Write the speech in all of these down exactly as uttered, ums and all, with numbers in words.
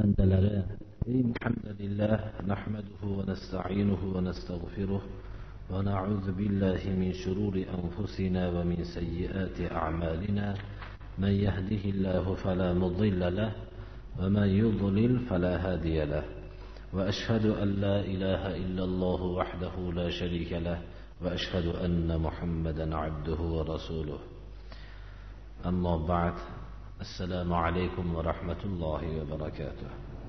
بندلره الحمد لله نحمده ونستعينه ونستغفره ونعوذ بالله من شرور أنفسنا ومن سيئات أعمالنا من يهده الله فلا مضل له ومن يضلل فلا هادي له وأشهد أن لا إله إلا الله وحده لا شريك له وأشهد أن محمدا عبده ورسوله أما بعد السلام عليكم ورحمة الله وبركاته.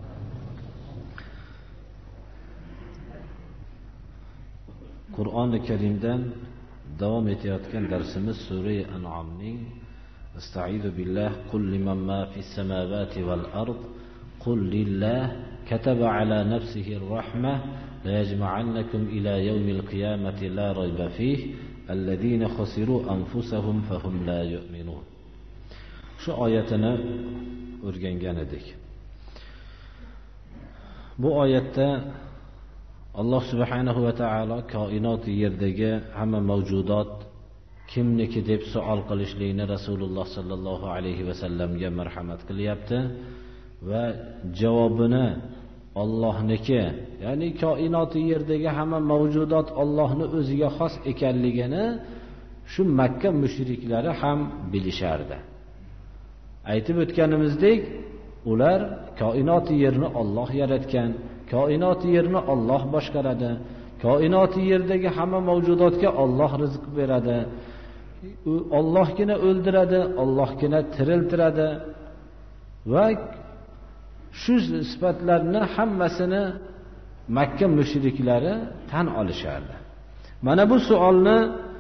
Qur'oni Karimdan davom etayotgan darsimiz Sura An'amning Estaizu billah qul liman ma fis samawati wal ard qul lillah kataba ala nafsihi ar-rahmah la yajma'annakum ila yawmil qiyamati la rayba fihi alladhina khasiru anfusahum fahum la yu'minun. Shu oyatini o'rgangan edik. Bu oyatda Alloh subhanahu va taolo koinot yerdagi hamma mavjudot kimniki deb savol qilishlikni Rasululloh sallallohu alayhi va sallamga marhamat qilyapti va javobini Allohniki, ya'ni koinot yerdagi hamma mavjudot Allohning o'ziga xos ekanligini shu Makka mushriklari ham bilishardi. Aytib o'tganimizdek, ular koinot yerni Alloh yaratgan, koinot yerni Alloh boshqaradi, koinot yerdagi hamma mavjudotga Alloh rizq beradi, Allohgina o'ldiradi, Allohgina tiriltiradi va shu sifatlarni hammasini Makka mushriklari tan olishardi. Mana bu savolni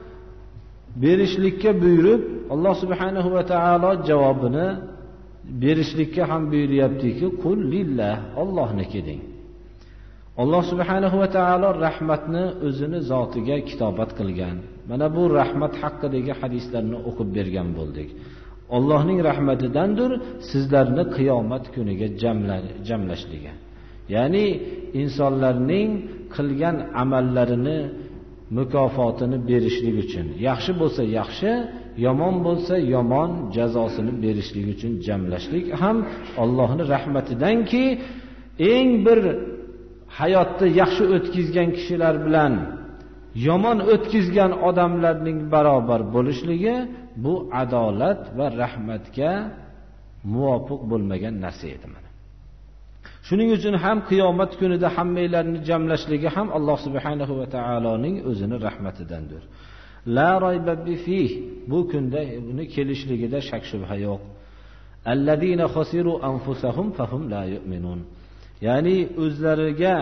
berishlikka buyurib, Alloh subhanahu va taolo javobini berishlikka ham buyuryaptiki, qul lillah, Allohniki deng. Alloh subhanahu va taolo rahmatni o'zini zotiga kitobat qilgan. Mana bu rahmat haqidagi hadislarni o'qib bergan bo'ldik. Allohning rahmatidandir sizlarni qiyomat kuniga jamlashligi. Ya'ni insonlarning qilgan amallarini mukofotini berishlik uchun, yaxshi bo'lsa yaxshi, yomon bo'lsa yomon jazosini berishlik uchun jamlashlik ham Allohning rahmatidanki, eng bir hayotda yaxshi o'tkazgan kishilar bilan yomon o'tkazgan odamlarning barobar bo'lishligi bu adolat va rahmatga muvofiq bo'lmagan narsa edi. Mana shuning uchun ham qiyomat kunida hammalarini jamlashligi ham Alloh subhanahu va taoloning o'zining rahmatidandir. La rayba fih, bu kunda uni kelishligida shak shubha yo'q. Alladina khasiru anfusahum fahum la yu'minun. Ya'ni o'zlariga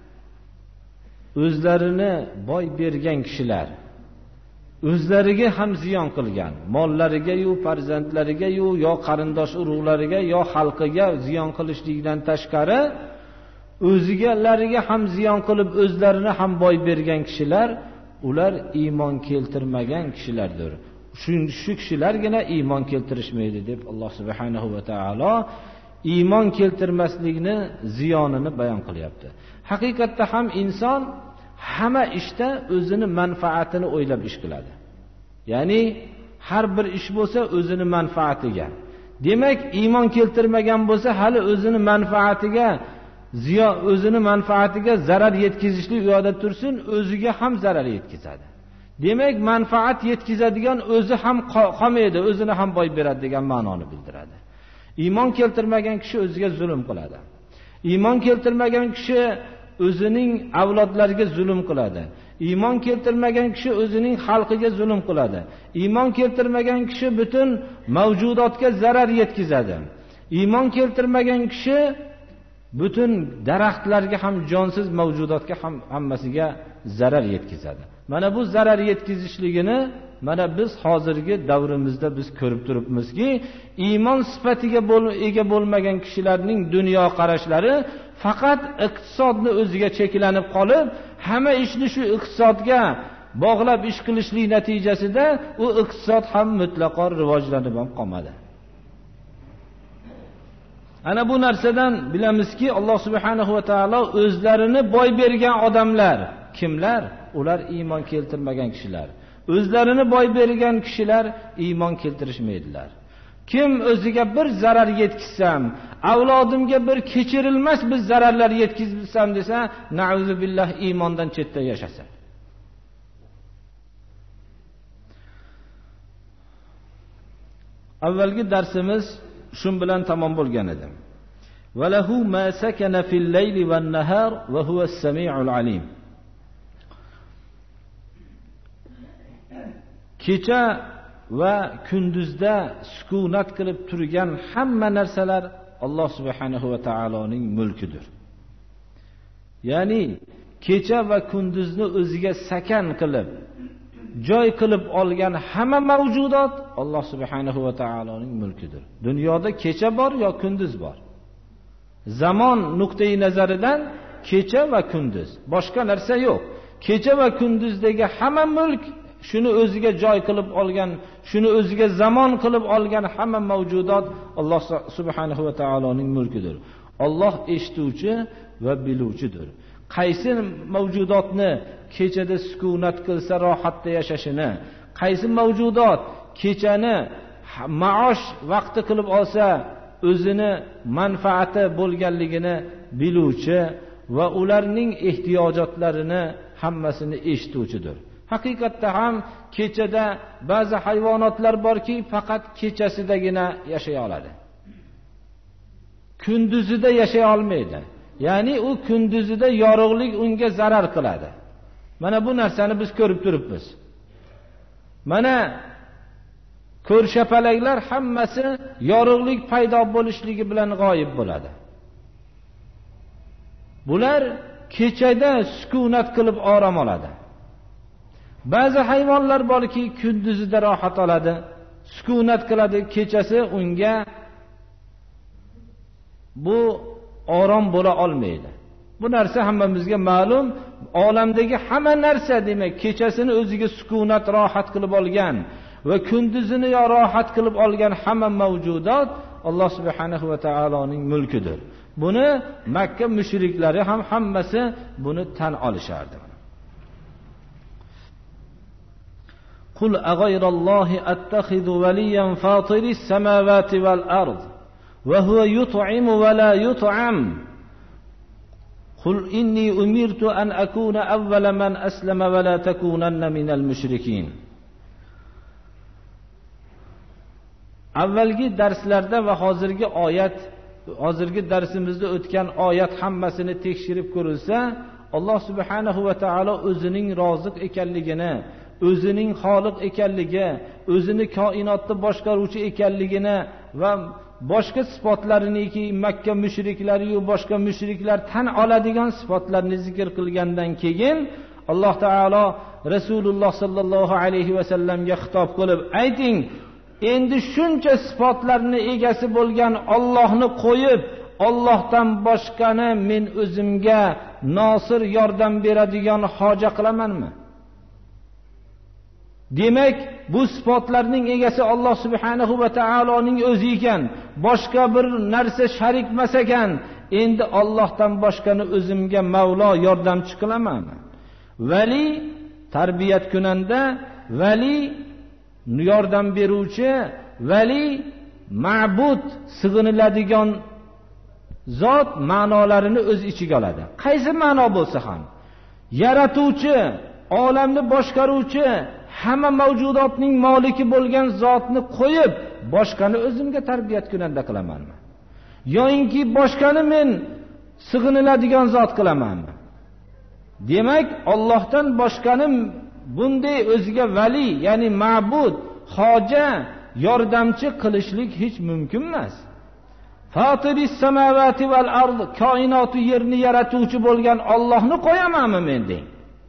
o'zlarini boy bergan kishilar, o'zlariga ham ziyon qilgan, mollariga yu farzandlariga yu yo qarindosh urug'lariga yo xalqiga ziyon qilishlikdan tashqari o'zigalariga ham ziyon qilib o'zlarini ham boy bergan kishilar, ular iymon keltirmagan kishilardir. Shu shu kishilargina iymon keltirishmaydi deb Alloh subhanahu va taolo iymon keltirmaslikni ziyonini bayon qilyapti. Haqiqatda ham inson hamma ishda o'zini manfaatini o'ylab ish qiladi. Ya'ni har bir ish bo'lsa o'zini manfaatiga. Demak, iymon keltirmagan bo'lsa hali o'zini manfaatiga ziyon, o'zini manfaatiga zarar yetkazishlik u yoqda tursin, o'ziga ham zarar yetkazadi. Demak, manfaat yetkazadigan o'zi ham qolmaydi, o'zini ham boy beradi degan ma'noni bildiradi. Iymon keltirmagan kishi o'ziga zulm qiladi. Iymon keltirmagan kishi o'zining avlodlariga zulm qiladi. Iymon keltirmagan kishi o'zining xalqiga zulm qiladi. Iymon keltirmagan kishi butun mavjudotga zarar yetkazadi. Iymon keltirmagan kishi butun daraxtlarga ham, jonsiz mavjudotga ham hammasiga zarar yetkazadi. Mana bu zarar yetkazishligini mana biz hozirgi davrimizda biz ko'rib turibmizki, iymon sifatiga ega bo'lmagan kishilarning dunyo qarashlari faqat iqtisodni o'ziga cheklanib qolib, hamma ishni shu iqtisodga bog'lab ish qilishlik natijasida u iqtisod ham mutlaqo rivojlanib ham qolmadi. Ana bu narsadan bilamizki, Alloh subhanahu va taolo o'zlarini boy bergan odamlar kimlar? Ular iymon keltirmagan kishilar. O'zlarini boy bergan kishilar iymon keltirishmaydilar. Kim o'ziga bir zarar yetkazsam, avlodimga bir kechirilmas bir zararlar yetkazsam desa, na'uzu billah iymondan chetda yashasa. Avvalgi darsimiz shun bilan tamom bo'lgan edi. Valahu ma sakana fil layli wan nahar va huwa as-sami'ul alim. Kecha va kunduzda sukunat qilib turgan hamma narsalar Alloh subhanahu va taoloning mulkidir. Ya'ni kecha va kunduzni o'ziga sakan qilib, joy qilib olgan hamma mavjudot Alloh subhanahu va taoloning mulkidir. Dunyoda kecha bor yo kunduz bor. Zamon nuqtai nazaridan kecha va kunduz, boshqa narsa yo'q. Kecha va kunduzdagi hamma mulk shuni o'ziga joy qilib olgan, shuni o'ziga zamon qilib olgan hamma mavjudot Alloh subhanahu va taoloning mulkidir. Alloh eshituvchi va biluvchidir. Qaysi mavjudotni kechada sukunat qilsa rohatda yashashini, qaysi mavjudot kechani maosh vaqti qilib olsa o'zini manfaati bo'lganligini biluvchi va ularning ehtiyojotlarini hammasini eshituvchidir. Haqiqatda ham kechada ba'zi hayvonotlar borki, faqat kechasidagina yashay oladi. Kunduzida yashay olmaydi. Ya'ni u kunduzida yorug'lik unga zarar qiladi. Mana bu narsani biz ko'rib turibmiz. Mana ko'rshapalaklar hammasi yorug'lik paydo bo'lishligi bilan g'oyib bo'ladi. Bular kechada sukunat qilib orom oladi. Ba'zi hayvonlar borki, kunduzida rohat oladi, sukunat qiladi, kechasi unga bu orom bo'la olmaydi. Bu narsa hammamizga ma'lum. Olamdagi hamma narsa demak kechasini o'ziga sukunat, rohat qilib olgan va kunduzini yo rohat qilib olgan hamma mavjudot Alloh subhanahu va taoloning mulkidir. Buni Makka mushriklari ham hammasi buni tan olishardi. Qul aghayrallohi attakhidhu waliyan fatiris samawati wal ard va huwa yut'imu wa la yut'am. Qul inni umirtu an akuna awwala man aslama wa la takunanna minal mushrikin. Avvalgi darslarda va hozirgi oyat, hozirgi darsimizda o'tgan oyat hammasini tekshirib ko'rilsa, Alloh subhanahu va taolo o'zining roziq ekanligini, o'zining xoliq ekanligi, o'zini koinotni boshqaruvchi ekanligini va boshqa sifatlariniki Makka mushriklari va boshqa mushriklar tan oladigan sifatlarni zikr qilgandan keyin Alloh taolo Rasululloh sallallohu alayhi va sallamga xitob qilib ayting, endi shuncha sifatlarni egasi bo'lgan Allohni qo'yib, Allohdan boshqani men o'zimga nosir yordam beradigan hoja qilamanmi? Demak, bu sifatlarning egasi Alloh subhanahu va taoloning o'zi ekan, boshqa bir narsa sharik emas ekan. Endi Allohdan boshqani o'zimga Mavlo yordamchi qilamanmi? Vali tarbiyat kunanda, vali yordam beruvchi, vali ma'bud sig'iniladigan zot ma'nolarini o'z ichiga oladi. Qaysi ma'no bo'lsa ham, yaratuvchi, olamni boshqaruvchi, hamma mavjudotning moliki bo'lgan zotni qo'yib, boshqani o'zimga tarbiyat kunanda qilamanmi? Yo'inki boshqani men sig'iniladigan zot qilamanmi? Demak, Allohdan boshqani bunday o'ziga vali, ya'ni ma'bud, hoja, yordamchi qilishlik hech mumkin emas. Fatiris samawati val ard, koinotni yerni yaratuvchi bo'lgan Allohni qo'yamanmi men deng?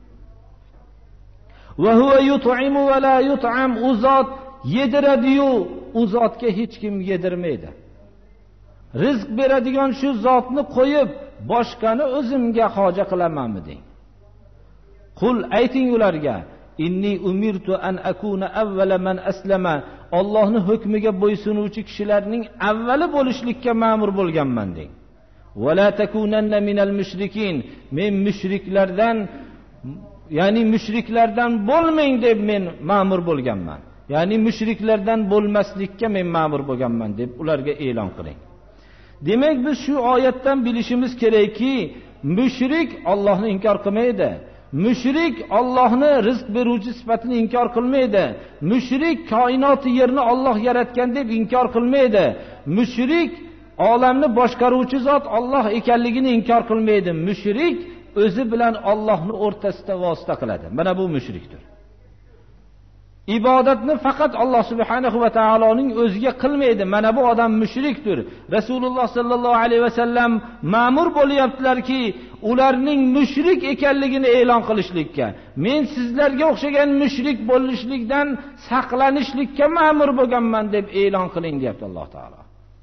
Va huwa yut'imu va la yut'am, u zot yediradi-yu, u zotga hech kim yedirmaydi. Rizq beradigan shu zotni qo'yib, boshqani o'zimga hoja qilamanmi deng? Qul ayting ularga, inni umirtu an akuna awwala man aslama, Allohning hukmiga bo'ysunuvchi kishilarning avvali bo'lishlikka ma'mur bo'lganman deng. Va la takunanna minal mushrikin, men mushriklardan, ya'ni mushriklardan bo'lmang deb men ma'mur bo'lganman. ya'ni mushriklardan bo'lmaslikka men ma'mur bo'lganman deb ularga e'lon qiling. Demak, biz shu oyatdan bilishimiz kerakki, mushrik Allohni inkor qilmaydi. Mushrik Allohni rizq beruvchi sifatini inkor qilmaydi. Mushrik koinoti yerni Alloh yaratgan deb inkor qilmaydi. Mushrik olamni boshqaruvchi zot Alloh ekanligini inkor qilmaydi. Mushrik o'zi bilan Allohni o'rtasida vosita qiladi. Mana bu mushrikdir. Ibodatni faqat Alloh subhanahu va taoloning o'ziga qilmaydi. Mana bu odam mushrikdir. Rasululloh sallallohu alayhi va sallam ma'mur bo'lyaptilarki, ularning mushrik ekanligini e'lon qilishlikka. Men sizlarga o'xshagan mushrik bo'lishlikdan saqlanishlikka ma'mur bo'lganman deb e'lon qiling, deyapti Alloh taolo.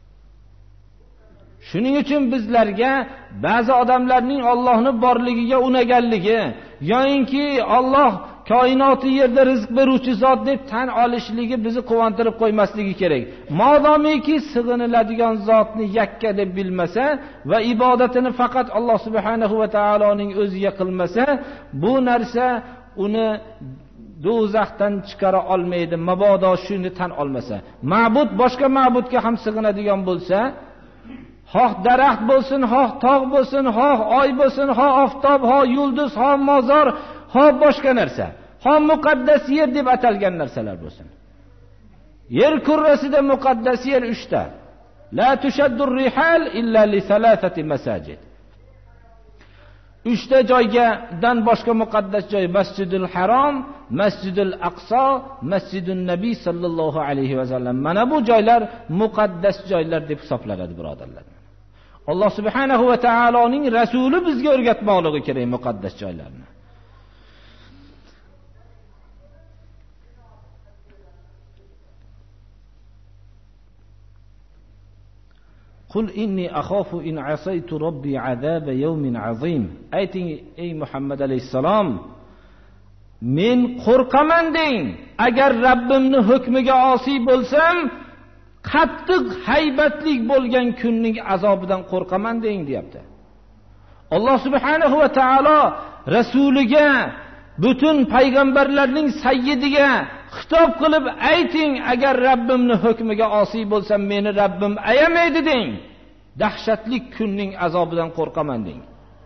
Shuning uchun bizlarga ba'zi odamlarning Allohni borligiga unaganligi yoinki Alloh koinoti yerda rizq beruvchi zot deb tan olishligi bizni quvontirib qo'ymasligi kerak. Modomiki sig'iniladigan zotni yakka deb bilmasa va ibodatini faqat Alloh subhanahu va taoloning o'ziga qilmasa, bu narsa uni do'zaxdan chiqara olmaydi. Mabodo shuni tan olmasa, ma'bud boshqa ma'budga ham sig'inadigan bo'lsa, xoh daraxt bo'lsin, xoh tog' bo'lsin, xoh oy bo'lsin, xoh oftob, xoh yulduz, xoh mozor, xoh boshqa narsa, xoh muqaddas yer deb atalgan narsalar bo'lsin. Yer kurrasida muqaddas yer uchta. La tushaddur rihal illa li thalathati masajid. Uchta joygadan boshqa muqaddas joy: Masjidul Harom, Masjidul Aqso, Masjidun Nabiy sallallohu alayhi va sallam. Mana bu joylar muqaddas joylar deb hisoblanadi, birodarlar. Alloh subhanahu va taoloning rasuli bizga o'rgatmoqligi kerak muqaddas joylarni. Qul inni akhafu in asaytu robbi azaba yawmin azim. Ayting ey Muhammad alayhisalom, men qo'rqaman deng, agar Rabbimning hukmiga osiy bo'lsam, qattiq haybatlik bo'lgan kunning azobidan qo'rqaman deng, deyapti. Alloh subhanahu va taolo rasuliga, butun payg'ambarlarning sayyidiga xitob qilib ayting, agar Rabbimning hukmiga osiy bo'lsam, meni Rabbim ayamaydi deng. Dahshatli kunning azobidan qo'rqaman deng.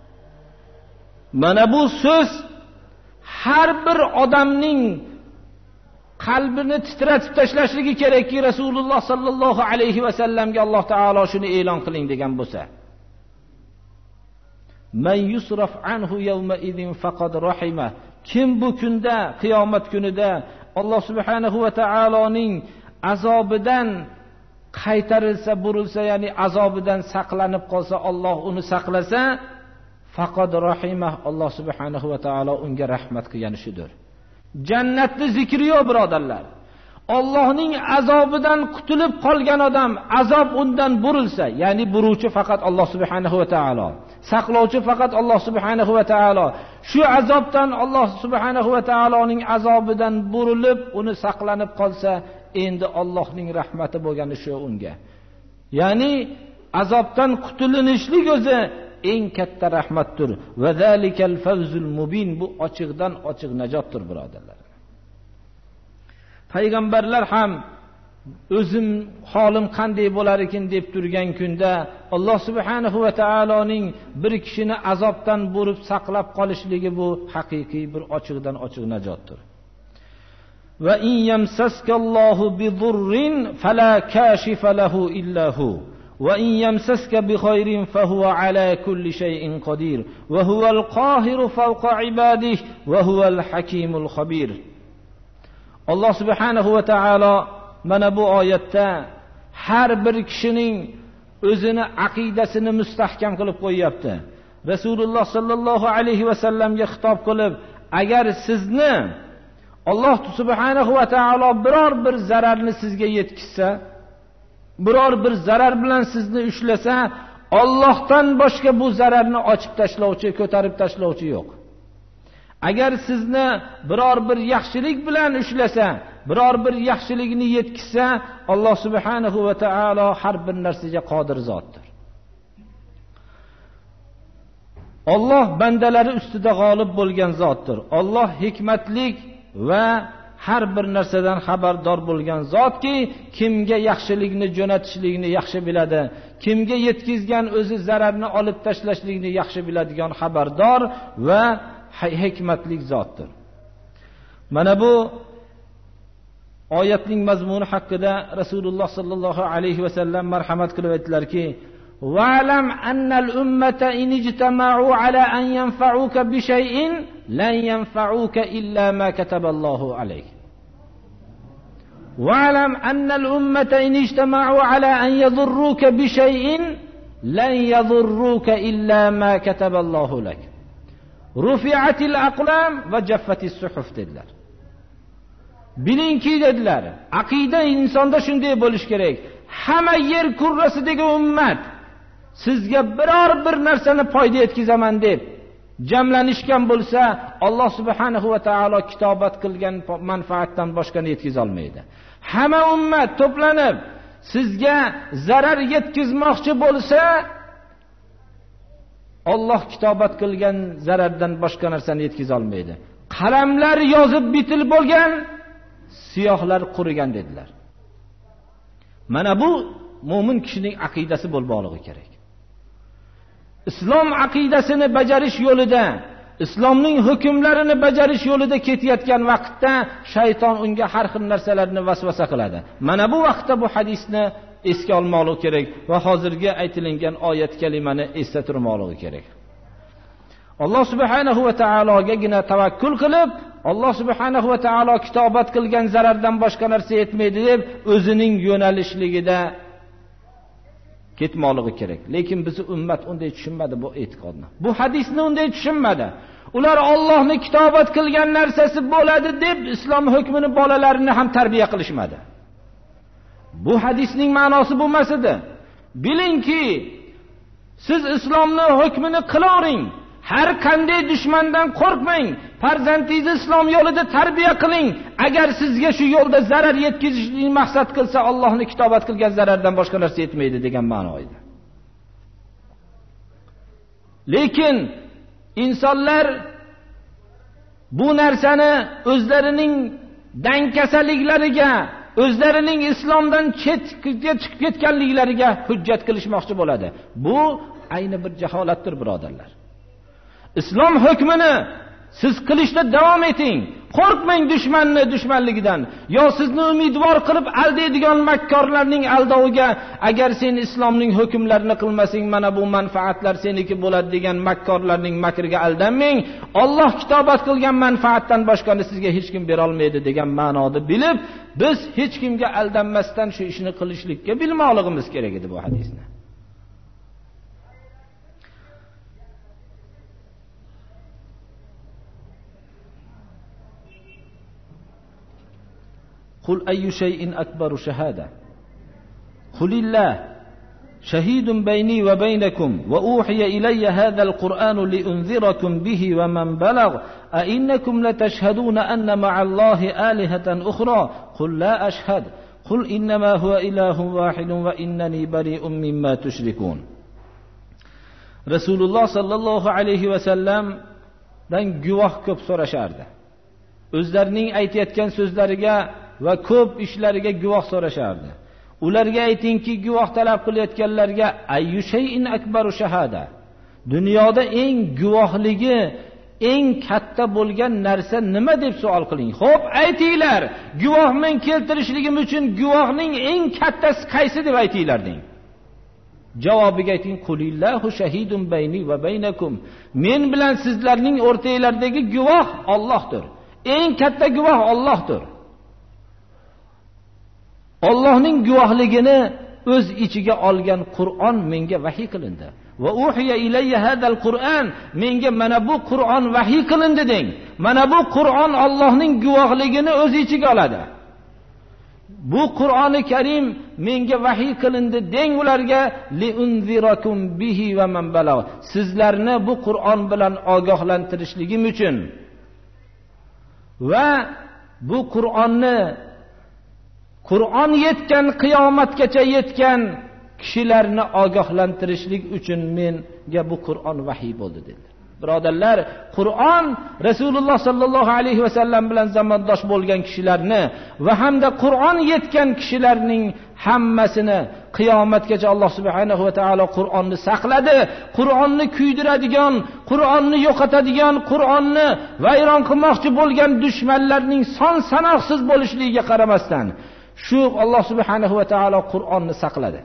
Mana bu so'z har bir odamning qalbini titratib tashlashligi kerakki, Rasululloh sallallohu alayhi va sallamga Alloh taolo shuni e'lon qiling degan bo'lsa. Man yusraf anhu yawma idin faqad rahima. Kim bu kunda, qiyomat kunida Alloh subhanahu va taoloning azobidan qaytarilsa, burilsa, ya'ni azobidan saqlanib qolsa, Alloh uni saqlasa, faqad rahimah, Alloh subhanahu va taolo unga rahmat qilgani shudir. Jannatni zikri yo'q, birodarlar. Allohning azobidan qutulib qolgan odam, azob undan burilsa, ya'ni buruvchi faqat Alloh subhanahu va taolo, saqlovchi faqat Alloh subhanahu va taolo. Shu azobdan, Alloh subhanahu va taoloning azobidan burilib, uni saqlanib qolsa, endi Allohning rahmati bo'lgani shu unga. Ya'ni azobdan qutulinishlik o'zi eng katta rahmatdir. Va zalikal fawzul mubin, bu ochiqdan ochiq najotdir, birodarlar. Payg'ambarlar ham o'zim holim qanday bo'lar ekan deb turgan kunda Alloh subhanahu va taoloning bir kishini azobdan burib saqlab qolishligi bu haqiqiy bir ochiqdan ochiq najotdir. Va in yamsaskallohu bidurrin fala kashifa lahu illa hu va in yamsaska bikhayrin fahuwa ala kulli shay'in qadir va huval qahiru fawqa ibadihi va huval hakimul khabir. Alloh subhanahu va taolo mana bu oyatda har bir kishining o'zini aqidasini mustahkam qilib qo'yapti. Rasululloh sallallohu alayhi va sallamga xitob qilib, agar sizni Alloh subhanahu va taolo biror bir zararni sizga yetkazsa, biror bir zarar bilan sizni ushlasa, Allohdan boshqa bu zararni ochib tashlovchi, ko'tarib tashlovchi yo'q. Agar sizni biror bir yaxshilik bilan ushlasa, biror bir yaxshilikni yetkazsa, Alloh subhanahu va taolo har bir narsaga qodir zotdir. Alloh bandalari ustida g'olib bo'lgan zotdir. Alloh hikmatlik va har bir narsadan xabardor bo'lgan zotki, kimga yaxshilikni jo'natishlikni yaxshi biladi, kimga yetkizgan o'zi zararni olib tashlashlikni yaxshi biladigan xabardor va hikmatli zotdir. Mana bu oyatning mazmuni haqida Rasululloh sallallohu alayhi va sallam marhamat qilib aytdilarki: "Wa'lam annal ummata in ijtama'u ala an yanfa'uka bi shay'in lan yanfa'uka illa ma kataballohu alayk. Wa'lam annal ummata in ijtama'u ala an yadhurruka bi shay'in lan yadhurruka illa ma kataballohu lak. Rufi'atil aqlam va jaffatis suhuf" dedilar. Bilingki dedilar, aqida insonda shunday bo'lish kerak. Hamma yer kurrasidagi ummat sizga biror bir narsani foyda yetkazaman deb jamlanishgan bo'lsa, Alloh subhanahu va taolo kitobat qilgan manfaatdan boshqani yetkiza olmaydi. Hamma ummat to'planib sizga zarar yetkazmoqchi bo'lsa, Alloh kitobat qilgan zarardan boshqa narsani yetkiza olmaydi. Qalamlar yozib bitil bo'lgan, siyohlar qurigan dedilar. Mana bu mo'min kishining aqidasi bo'lmoqligi kerak. Islom aqidasini bajarish yo'lida, islomning hukmlarini bajarish yo'lida ketayotgan vaqtda shayton unga har xil narsalarni vasvasa qiladi. Mana bu vaqtda bu hadisni esga olmoqligi kerak va hozirgi aytilgan oyat kalimani esda turmoqligi kerak. Alloh subhanahu va taologagina tavakkul qilib, Alloh subhanahu va taolo kitobat qilgan zarardan boshqa narsa yetmaydi deb o'zining yo'nalishligida ketmoqligi kerak. Lekin biz ummat unday tushunmadi bu e'tiqodni. Bu hadisni unday tushunmadi. Ular Allohning kitobat qilgan narsasi bo'ladi deb islom hukmini bolalarini ham tarbiya qilishmadi. Bu hadisning ma'nosi bo'lmas edi. Bilingki, siz islomning hukmini qilavering. Har qanday dushmandan qo'rqmang. Farzandingizni islom yo'lida tarbiya qiling. Agar sizga shu yo'lda zarar yetkazishni maqsad qilsa, Allohning kitobat qilgan zarardan boshqa narsa yetmaydi degan ma'no edi. Lekin insonlar bu narsani o'zlarining dankasalliklariga, o'zlarining islomdan chetga chiqib ketganliklariga hujjat qilishmoqchi bo'ladi. Bu ayni bir jaholatdir, birodarlar. Islom hukmini siz qilishda davom eting. Qo'rqmang dushmanni dushmanligidan. Yo sizni umidvor qilib aldaydigan makkorlarning aldoviga, agar sen islomning hukmlarini qilmasang, mana bu manfaatlar seniki bo'ladi degan makkorlarning makriga aldanmang. Alloh kitobat qilgan manfaatdan boshqani sizga hech kim bera olmaydi degan ma'noda bilib, biz hech kimga aldanmasdan shu ishni qilishlikka bilmoqligimiz kerak edi bu hadisni. قل أي شيء أكبر شهادة قل الله شهيد بيني وبينكم وأوحي إلي هذا القرآن لأنذركم به ومن بلغ أئنكم لتشهدون أن مع الله آلهة أخرى قل لا أشهد قل إنما هو إله واحد وإنني بريء مما تشركون. رسول الله صلى الله عليه وسلم dan guvoh ko'p so'rashardi. O'zlarining aytayotgan so'zlariga va ko'p ishlariga guvoh so'rashardi. Ularga aytingki, guvoh talab qilayotganlarga ayyu shay'in akbaru shahada. Dunyoda eng guvohligi, eng katta bo'lgan narsa nima deb savol qiling. Xo'p, aytinglar, guvoh men keltirishligim uchun guvohning eng kattasi qaysi deb aytinglar deng. Javobiga ayting, qulillahu shahidun bayni va baynakum. Men bilan sizlarning o'rtanglardagi guvoh Allohdir. Eng katta guvoh Allohdir. Allohning guvohligini o'z ichiga olgan Qur'on menga vahiy qilindi. Va uhiya ilayya hadal Qur'an, menga mana bu Qur'on vahiy qilindi deng. Mana bu Qur'on Allohning guvohligini o'z ichiga oladi. Bu Qur'oni Karim menga vahiy qilindi deng ularga, li unzirakum bihi va man balagh. Sizlarni bu Qur'on bilan ogohlantirishligim uchun va bu Qur'onni Qur'on yetgan, qiyomatgacha yetgan kishilarni ogohlantirishlik uchun menga bu Qur'on vahiy bo'ldi dedilar. Birodarlar, Qur'on Rasululloh sallallohu alayhi va sallam bilan zamondosh bo'lgan kishilarni va hamda Qur'on yetgan kishilarning hammasini qiyomatgacha Alloh subhanahu va taolo Qur'onni saqladi. Qur'onni kuydiradigan, Qur'onni yo'qotadigan, Qur'onni vayron qilmoqchi bo'lgan dushmanlarning son sanoqsiz bo'lishligiga qaramasdan shu Alloh subhanahu va taolo Qur'onni saqladi.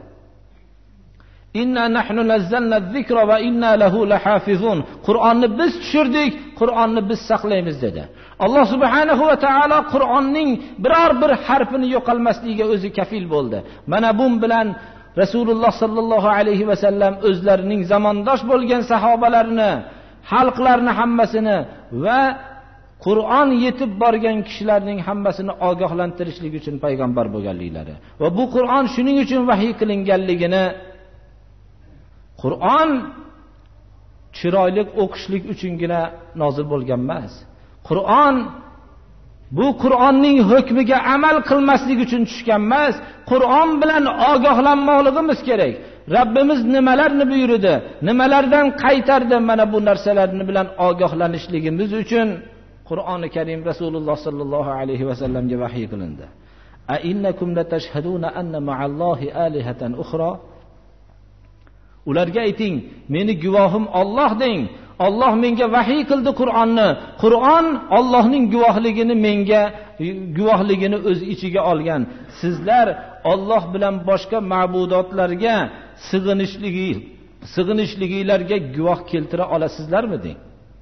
Inna nahnu nazzalna az-zikra va inna lahu lahafizun. Qur'onni biz tushirdik, Qur'onni biz saqlaymiz dedi. Alloh subhanahu va taolo Qur'onning biror bir harfini yo'qolmasligiga o'zi kafil bo'ldi. Mana bu bilan Rasululloh sallallohu alayhi va sallam o'zlarining zamondosh bo'lgan sahobalarini, xalqlarni hammasini va Qur'on yetib borgan kishilarning hammasini ogohlantirishlik uchun payg'ambar bo'lganliklari va bu Qur'on shuning uchun vahiy qilinganligini, Qur'on chiroyli o'qishlik uchungina nozil bo'lgan emas. Qur'on bu Qur'onning hukmiga amal qilmaslik uchun tushgan emas. Qur'on bilan ogohlanmoqligimiz kerak. Rabbimiz nimalarni buyurdi, nimalardan qaytardi, mana bu narsalarni bilan ogohlanishligimiz uchun Qur'oni Karim Rasululloh sallallohu alayhi va sallamga vahiy qilindi. A innakum latashhaduna anna ma'allohi alihatan ukhra. Ularga ayting, meni guvohim Alloh deng. Alloh menga vahiy qildi Qur'onni. Qur'on Allohning guvohligini menga guvohligini o'z ichiga olgan. Sizlar Alloh bilan boshqa ma'budotlarga sig'inishligi, sig'inishligilarga guvoh keltira olasizlarmi deng.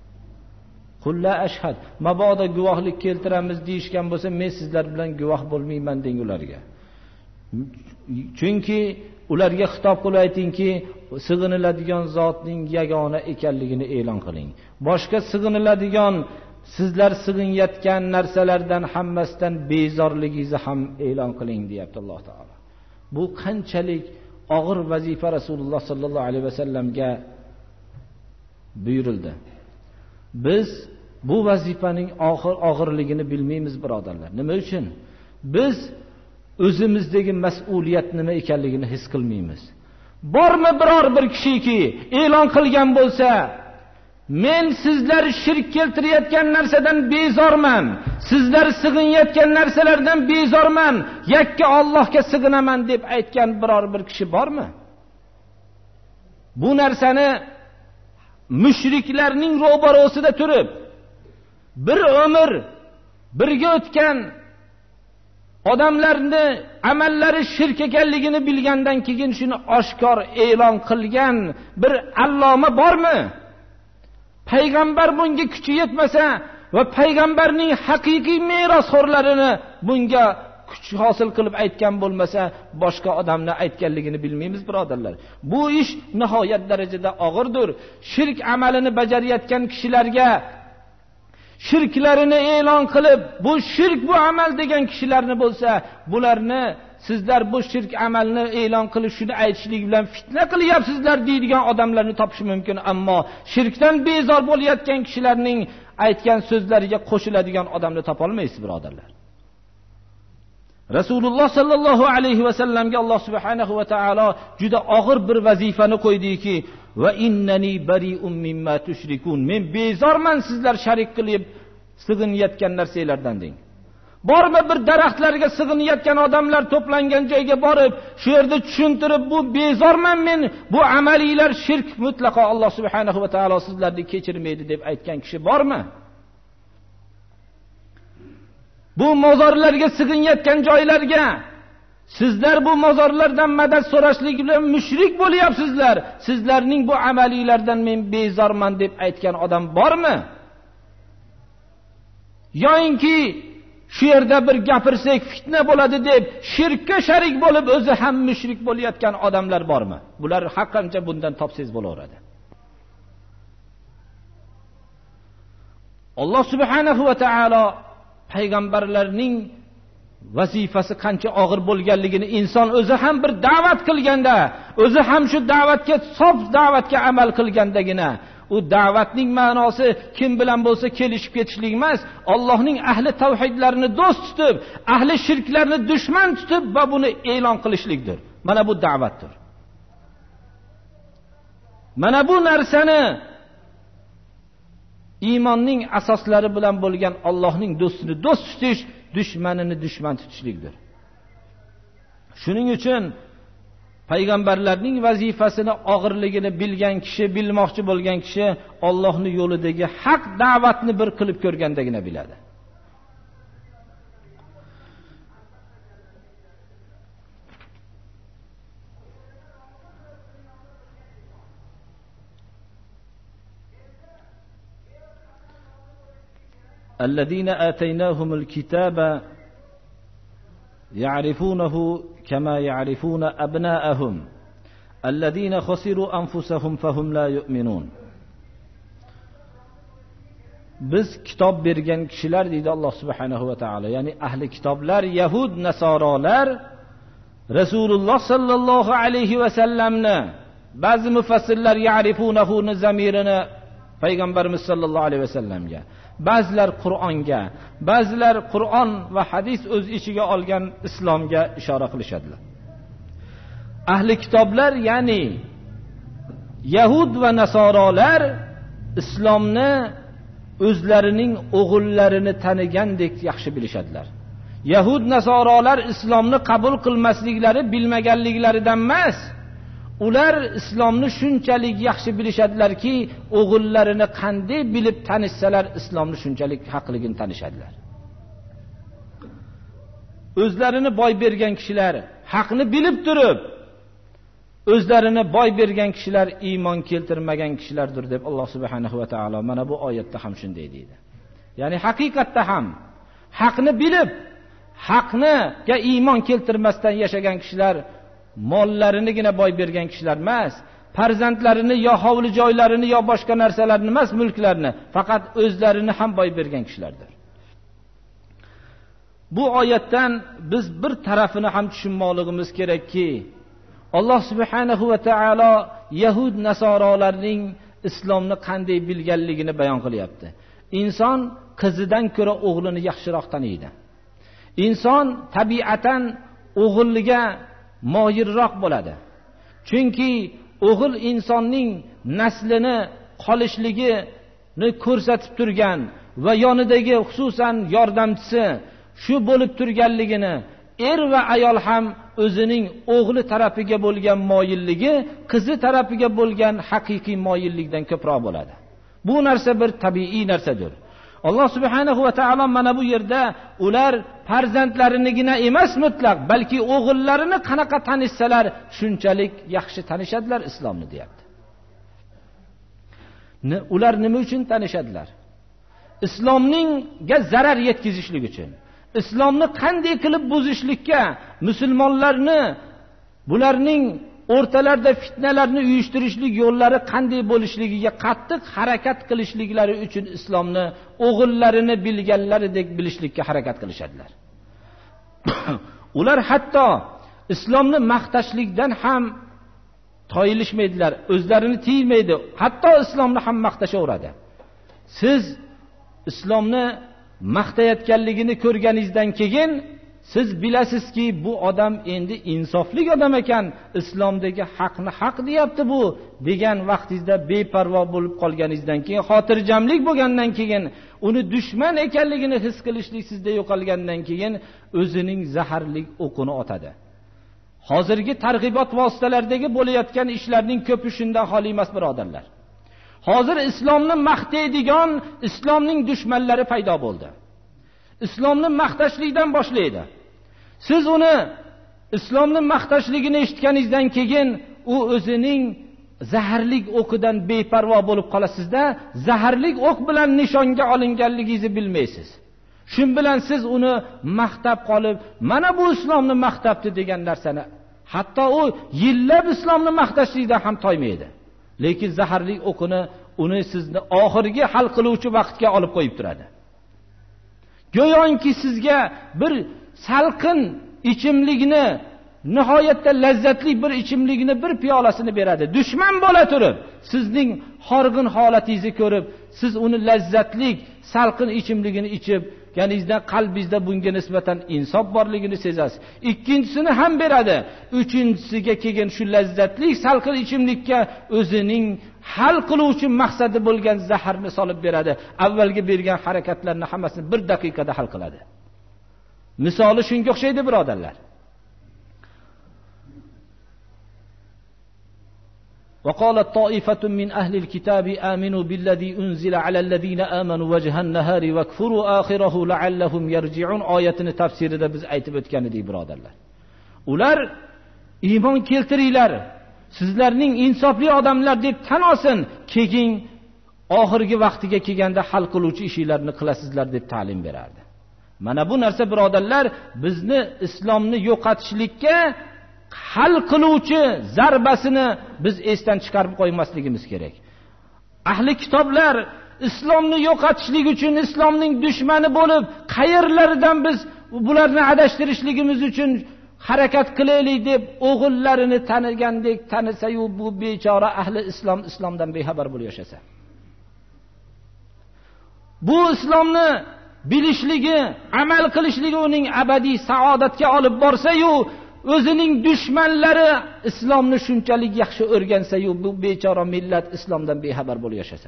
Qul la ashhad. Mabodo guvohlik keltiramiz deyishgan bo'lsa, men sizlar bilan guvoh bo'lmayman deng ularga. Chunki ularga xitob qilib aytingki, sig'iniladigan zotning yagona ekanligini e'lon qiling. Boshqa sig'iniladigan sizlar sig'inayotgan narsalardan hammasidan bezorligingizni ham e'lon qiling deyapti Alloh taolo. Bu qanchalik og'ir vazifa Rasululloh sallallohu alayhi vasallamga buyurildi. Biz bu vazifaning og'ir og'irligini bilmaymiz birodarlar. Nima uchun? Biz o'zimizdagi mas'uliyat nima ekanligini his qilmaymiz. Bormi biror bir kishiki e'lon qilgan bo'lsa, men sizlar shirk keltirayotgan narsadan bezorman, sizlar sig'inayotgan narsalardan bezorman, yakka Allohga sig'inaman deb aytgan biror bir kishi bormi? Bu narsani mushriklarning ro'barosida turib, bir umr birga o'tgan odamlarni amallari shirk ekanligini bilgandan keyin shuni oshkor e'lon qilgan bir alloma bormi? Payg'ambar bunga kuchi yetmasa va payg'ambarning haqiqiy merosxo'rlarini bunga kuch hosil qilib aytgan bo'lmasa, boshqa odamni aytganligini bilmaymiz birodarlar. Bu ish nihoyat darajada og'irdir. Shirk amalini bajarayotgan kishilarga shirklarini e'lon qilib, bu shirk bu amal degan kishilarni bo'lsa, bularni sizlar bu shirk amalni e'lon qilib shuni aytishlik bilan fitna qilyapsizlar deydigan odamlarni topish mumkin, ammo shirkdan bezor bo'layotgan kishilarning aytgan so'zlariga qo'shiladigan odamni topa olmaysiz birodarlar. Rasululloh sallallohu alayhi va sallamga Alloh subhanahu va taolo juda og'ir bir vazifani qo'ydiki, va innani bari'un mimma tushrikun. Men bezorman sizlar sharik qilib sig'inayotgan narsalardan deng. Bormi bir daraxtlarga sig'inayotgan odamlar to'plangan joyga borib, shu yerda tushuntirib, bu bezorman men, bu amaliylar shirk, mutlaqo Alloh subhanahu va taolo sizlarni kechirmaydi deb aytgan kishi bormi? Bu mozorlarga sig'inayotgan joylarga sizlar bu mozorlardan madad so'rashlik bilan mushrik bo'lyapsizlar. Sizlarning bu amaliylardan men bezorman deb aytgan odam bormi? Yo'inki shu yerda bir gapirsak fitna bo'ladi deb shirkka sharik bo'lib o'zi ham mushrik bo'layotgan odamlar bormi? Bular haqqancha bundan topsangiz bo'laveradi. Alloh subhanahu va taolo payg'ambarlarning vazifasi qancha og'ir bo'lganligini inson o'zi ham bir da'vat qilganda, o'zi ham shu da'vatga, sof da'vatga amal qilgandagina, u da'vatning ma'nosi kim bilan bo'lsa kelishib ketishlik emas, Allohning ahli tavhidlarini do'st tutib, ahli shirklarni dushman tutib va buni e'lon qilishlikdir. Mana bu da'vatdir. Mana bu narsani iymonning asoslari bilan bo'lgan Allohning do'stini do'st tutish, dushmanini dushman tutishlikdir. Shuning uchun payg'ambarlarning vazifasini og'irligini bilgan kishi, bilmoqchi bo'lgan kishi Allohning yo'lidagi haq da'vatni bir qilib ko'rgandagina biladi. الذين آتيناهم الكتاب يعرفونه كما يعرفون أبناءهم الذين خسروا أنفسهم فهم لا يؤمنون. Biz kitob bergan kishilar deydi Alloh subhanahu va taolo, ya'ni ahli kitoblar, Yahud, Nasoralar Rasululloh sallallohu alayhi va sallamni, ba'zi mufassirlar ya'rifunahu ni zamirini payg'ambarimiz sallallohu alayhi va sallamga, ba'zilar Qur'onga, ba'zilar Qur'on va hadis o'z ichiga olgan islomga ishora qilishadilar. Ahli kitoblar ya'ni Yahud va Nasoralar islomni o'zlarining o'g'illarini tanigandek yaxshi bilishadilar. Yahud Nasoralar islomni qabul qilmasliklari bilmaganliklaridan emas, ular islomni shunchalik yaxshi bilishadilarki, o'g'illarini qanday bilib tanishsalar islomni shunchalik haqligini tanishadilar. O'zlarini boy bergan kishilar haqni bilib turib, o'zlarini boy bergan kishilar iymon keltirmagan kishilardir deb Alloh subhanahu va taolo mana bu oyatda ham shunday deydi. Ya'ni haqiqatda ham haqni bilib, haqniga iymon keltirmasdan yashagan kishilar mollarinigina boy bergan kishilar emas, farzandlarini yo hovli joylarini yo boshqa narsalarni emas, mulklarni, faqat o'zlarini ham boy bergan kishilardir. Bu oyatdan biz bir tarafini ham tushunmoqligimiz kerakki, Alloh subhanahu va taolo Yahud Nasoralarning islomni qanday bilganligini bayon qilyapti. Inson qizidan ko'ra o'g'lini yaxshiroq taniydi. Inson tabiatan o'g'illiga moyilroq bo'ladi. Chunki o'g'il insonning naslini qolishligini ko'rsatib turgan va yonidagi xususan yordamchisi shu bo'lib turganligini, er va ayol ham o'zining o'g'li tarafiga bo'lgan moyilligi qizi tarafiga bo'lgan haqiqiy moyillikdan ko'proq bo'ladi. Bu narsa bir tabiiy narsadir. Alloh subhanahu va taolo mana bu yerda ular farzandlarinigina emas mutlaq, balki o'g'illarini qanaqa tanishsalar shunchalik yaxshi tanishadilar islomni deyapti. Ular nima uchun tanishadilar? Islomningga zarar yetkazishlik uchun. Islomni qanday qilib buzishlikka, musulmonlarni bularning o'rtalarida fitnalarni uyushtirishlik yo'llari qanday bo'lishligiga qattiq harakat qilishliklari uchun islomni o'g'illarini bilganlaridek bilishlikka harakat qilishadilar. Ular hatto islomni maqtashlikdan ham toyilishmaydilar, o'zlarini tiymaydi, hatto islomni ham maqtashaveradi. Siz islomni maqtayotganligini ko'rganingizdan keyin siz bilasizki, bu odam endi insofli odam ekan, islomdagi haqni haq deyapti bu degan vaqtingizda beparvo bo'lib qolganingizdan keyin, xotirjamlik bo'lgandan keyin, uni dushman ekanligini his qilishlik sizda yo'qolgandan keyin o'zining zaharli o'qini otadi. Hozirgi targ'ibot vositalaridagi bo'layotgan ishlarning ko'pi shundan xoli emas, birodarlar. Hozir islomni maqtaydigan islomning dushmanlari paydo bo'ldi. Islomni maqtashlikdan boshlaydi. Siz uni islomni maqtashligini eshitganingizdan keyin u o'zining zaharlik o'qidan beparvo bo'lib qolasizda, zaharlik o'q bilan nishonga olinganligingizni bilmaysiz. Shun bilan siz uni maqtab qolib, mana bu islomni maqtabdi degan narsani, hatto u yillab islomni maqtashlikdan ham toymaydi. Lekin zaharlik o'qini uni sizni oxirgi hal qiluvchi vaqtga olib qo'yib turadi. Go'yoki sizga bir salqin ichimlikni nihoyatda lazzatli bir ichimlikni bir piyolasini beradi. Dushman bo'la turib, sizning horg'in holatingizni ko'rib, siz uni lazzatli, salqin ichimligini ichib, yaningizda qalbingizda bunga nisbatan insof borligini sezasiz. Ikkinchisini ham beradi. Uchinchisiga kelgan shu lazzatli salqin ichimlikka o'zining hal qiluvchi maqsadi bo'lgan zaharni solib beradi. Avvalgi bergan harakatlarni hammasini bir daqiqada hal qiladi. Misoli shunga o'xshaydi, birodarlar. وقالت طائفة من أهل الكتاب آمنوا بالذي أنزل على الذين آمنوا وجه النهار واكفروا آخره لعلهم يرجعون. Oyatini tafsirida biz aytib o'tgan edik, birodarlar. Ular iymon keltiringlar, sizlarning insofli odamlar deb tan olsin, keyin oxirgi vaqtiga kelganda hal qiluvchi ishlarni qilasizlar deb ta'lim berardi. Mana bu narsa, birodarlar, bizni islomni yo'qotishlikka hal qiluvchi zarbasini biz esdan chiqarib qo'ymasligimiz kerak. Ahli kitoblar islomni yo'qotishlik uchun, islomning dushmani bo'lib, qayerlaridan biz bularni adashtirishligimiz uchun harakat qilaylik deb o'g'illarini tanigandek tanisa-yu, bu bechora ahli islom islomdan bexabar bo'lib yashasa. Bu islomni bilishligi, amal qilishligi uning abadiy saodatga olib borsa-yu, o'zining dushmanlari islomni shunchalik yaxshi o'rgansa-yu, bu bechora millat islomdan bexabar bo'lib yashasa.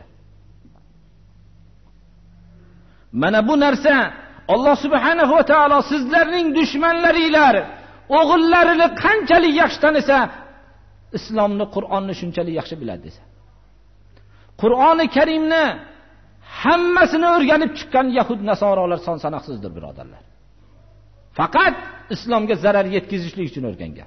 Mana bu narsa Alloh subhanahu va taolo sizlarning dushmanlaringlar o'g'illarini qanchalik yaxshi tanisa, islomni, Qur'onni shunchalik yaxshi biladi desa. Qur'oni Karimni hammasini o'rganib chiqqan yahud nasorolar son sanoqsizdir, birodarlar. Faqat islomga zarar yetkazishlik uchun o'rgangan.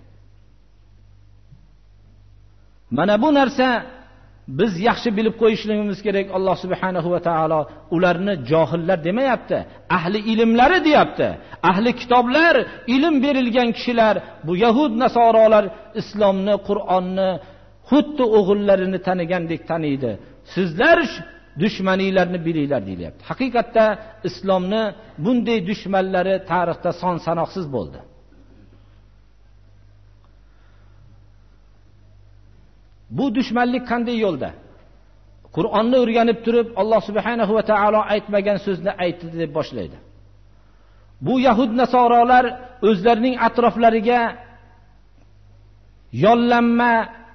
Mana bu narsa biz yaxshi bilib qo'yishligimiz kerak. Alloh subhanahu va taolo ularni johillar demayapti, ahli ilmlari deyapti. Ahli kitoblar, ilm berilgan kishilar, bu yahud nasorolar islomni, Qur'onni xuddi o'g'illarini tanigandek taniydi. Sizlar dushmaninglarni bilinglar deyapti. Haqiqatda islomni bunday dushmanlari tarixda son sanoqsiz bo'ldi. Bu dushmanlik qanday yo'lda? Qur'onni o'rganib turib, Alloh subhanahu va taolo aytmagan so'zni aytdi deb boshlaydi. Bu yahud nasorolar o'zlarining atroflariga yollanma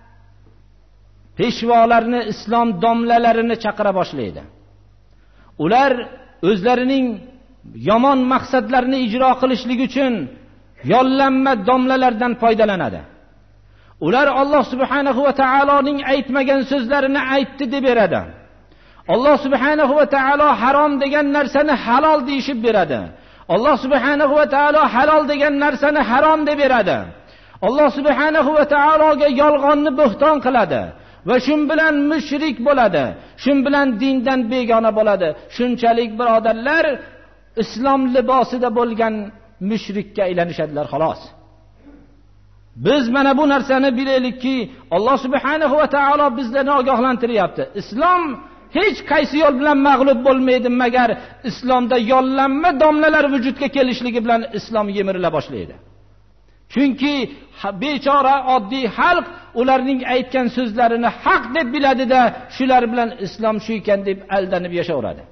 peshvolarni, islom domlalarini chaqira boshlaydi. Ular o'zlarining yomon maqsadlarini ijro qilishlik uchun yollanma domlalardan foydalanadi. Ular Alloh subhanahu va taoloning aytmagan so'zlarini aytdi deb beradi. Alloh subhanahu va taolo harom degan narsani halol deyishib beradi. Alloh subhanahu va taolo halol degan narsani harom deb beradi. Alloh subhanahu va taologa yolg'onni bo'xton qiladi. Va shun bilan mushrik bo'ladi. Shun bilan dindan begona bo'ladi. Shunchalik, birodarlar, islom libosida bo'lgan mushrikka aylanishadilar, xolos. Biz mana bu narsani bilaylikki, Alloh subhanahu va taolo bizlarni ogohlantiryapti. Islom hech qaysi yo'l bilan mag'lub bo'lmaydi, magar islomda yollanma domlalar vujudga kelishligi bilan islom yemirila boshlaydi. Chunki bechora oddiy xalq ularning aytgan so'zlarini haq deb biladida, shular bilan islom shu ekan deb aldanib yashaveradi.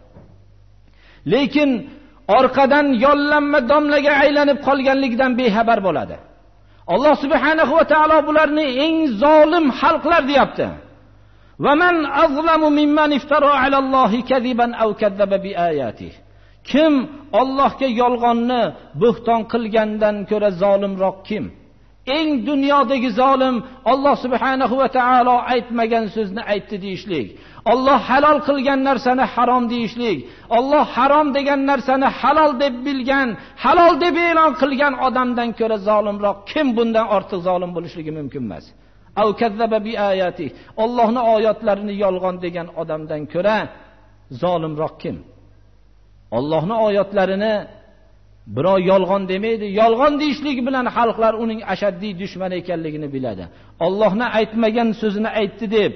Lekin orqadan yollanma domlaga aylanib qolganligidan bexabar bo'ladi. Alloh subhanahu va taolo bularni eng zolim xalqlar deyapti. Va man azlamu mimman iftara alallohi kadiban aw kadzaba bi ayatihi. Kim Allohga yolg'onni bo'xton qilgandan ko'ra zolimroq kim? Eng dunyodagi zolim Alloh subhanahu va taolo aytmagan so'zni aytdi deyishlik. Alloh halol qilgan narsani harom deyishlik. Alloh harom degan narsani halol deb bilgan, halol deb e'lon qilgan odamdan ko'ra zolimroq kim? Bundan ortiq zolim bo'lishligi mumkin emas. Aw kazzaba bi ayati. Allohning oyatlarini yolg'on degan odamdan ko'ra zolimroq kim? Allohning oyatlarini birov yolg'on demaydi. Yolg'on deyishlik bilan xalqlar uning ashaddiy dushmani ekanligini biladi. Allohni aytmagan so'zini aytdi deb.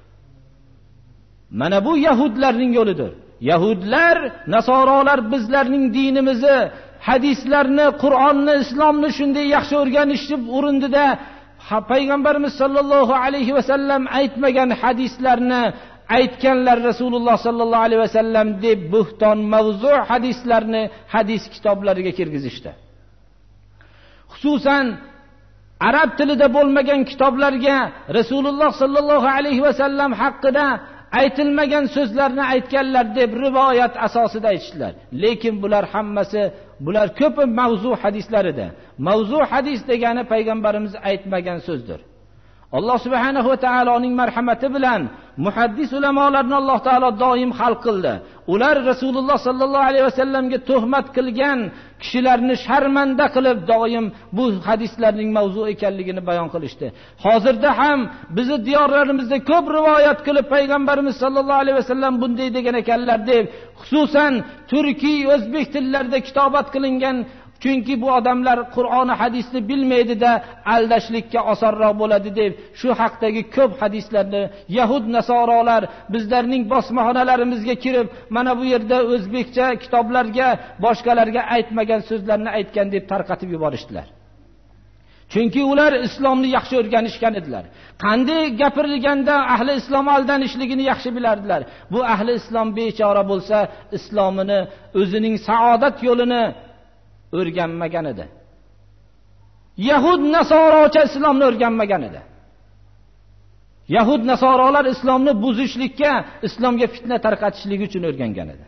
Mana bu yahudlarning yo'lidir. Yahudlar, nasorolar bizlarning dinimizni hadislarni, Qur'onni, islomni shunday yaxshi o'rganishib urindida payg'ambarimiz sollallohu alayhi vasallam aytmagan hadislarni aytganlar Rasululloh sollallohu alayhi vasallam deb buhton mavzu hadislarni hadis kitoblariga kirgizishdi. Xususan arab tilida bo'lmagan kitoblarga Rasululloh sollallohu alayhi vasallam haqida aytilmagan so'zlarni aytganlar deb rivoyat asosida aytishdilar. Lekin bular hammasi, bular ko'pi mavzu hadislaridir. Mavzu hadis degani payg'ambarimiz aytmagan so'zdir. Alloh subhanahu va taoloning marhamati bilan muhaddis ulamolarni Alloh taolo doim xalq qildi. Ular Rasululloh sallallohu alayhi vasallamga tuhmat qilgan kishilarni sharmanda qilib doim bu hadislarning mavzu ekanligini bayon qilishdi. Hozirda ham bizni diyorlarimizda ko'p rivoyat qilib payg'ambarimiz sallallohu alayhi vasallam bunday degan ekanlar deb, xususan turkiy, o'zbek tillarida kitobat qilingan. Chunki bu odamlar Qur'on va hadisni bilmaydi-da, aldashlikka osonroq bo'ladi deb shu haqdagi ko'p hadislarni Yahud nasorolar bizlarning bosmaxonalarimizga kirib, mana bu yerda o'zbekcha kitoblarga, boshqalarga aytmagan so'zlarni aytgan deb tarqatib yuborishdilar. Chunki ular islomni yaxshi o'rganishgan edilar. Qanday gapirilganda ahli islom aldanishligini yaxshi bilardilar. Bu ahli islom bechora bo'lsa, islomini, o'zining saodat yo'lini o'rganmagan edi. Yahud nasorocha islomni o'rganmagan edi. Yahud nasorolar islomni buzishlikka, islomga fitna tarqatishlik uchun o'rgangan edi.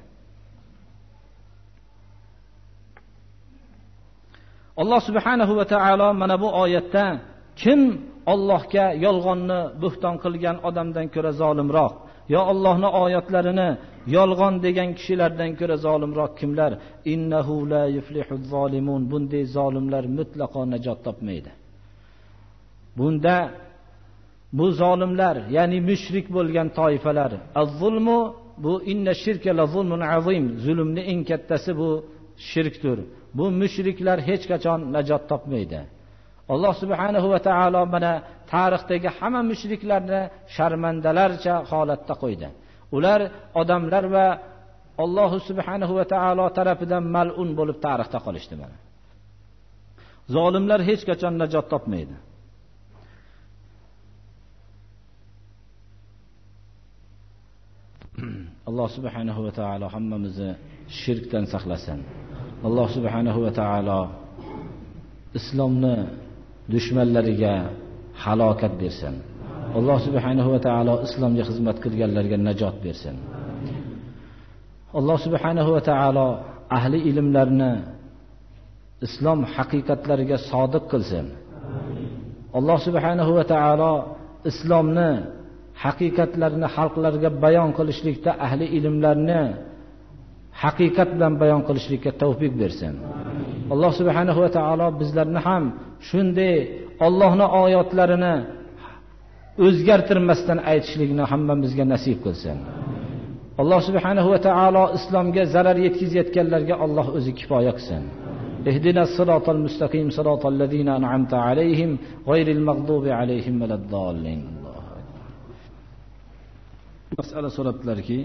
Alloh subhanahu va taolo mana bu oyatda kim Allohga yolg'onni buhton qilgan odamdan ko'ra zolimroq, yo Allohning oyatlarini yolg'on degan kishilardan ko'ra zolimroq kimlar? Innahu la yuflihuz zolimun. Bunday zolimlar mutlaqo najot topmaydi. Bunda bu zolimlar, ya'ni mushrik bo'lgan toifalar, az-zulmu bu inna shirka la zulmun azim. Zulmning eng kattasi bu shirkdir. Bu mushriklar hech qachon najot topmaydi. Alloh subhanahu va taolo mana tarixdagi hamma mushriklarni sharmandalarcha holatda qo'ydi. Ular odamlar va Alloh subhanahu va taolo tarafidan mal'un bo'lib tarixda qolishdi mana. Zolimlar hech qachon najot topmaydi. Alloh subhanahu va taolo hammamizni shirkdan saqlasin. Alloh subhanahu va taolo islomni dushmanlariga halokat bersin. Alloh subhanahu va taolo islomga xizmat qilganlarga najot bersin. Alloh subhanahu va taolo ahli ilmlarni islom haqiqatlariga sodiq qilsin. Alloh subhanahu va taolo islomni haqiqatlarini xalqlarga bayon qilishlikda ahli ilmlarni haqiqat bilan bayon qilishlikka tavfiq bersin. Alloh subhanahu va taolo bizlarni ham shunday Allohning oyatlarini o'zgartirmasdan aytishlikni hammamizga nasib qilsin. Alloh subhanahu va taolo islomga zarar yetkazayotganlarga Alloh o'zi kifoya qilsin. Ihdinas siratal mustaqim siratal ladzina an'amta alayhim ghayril maghdubi alayhim valaddallin. Masala so'rabdilarki,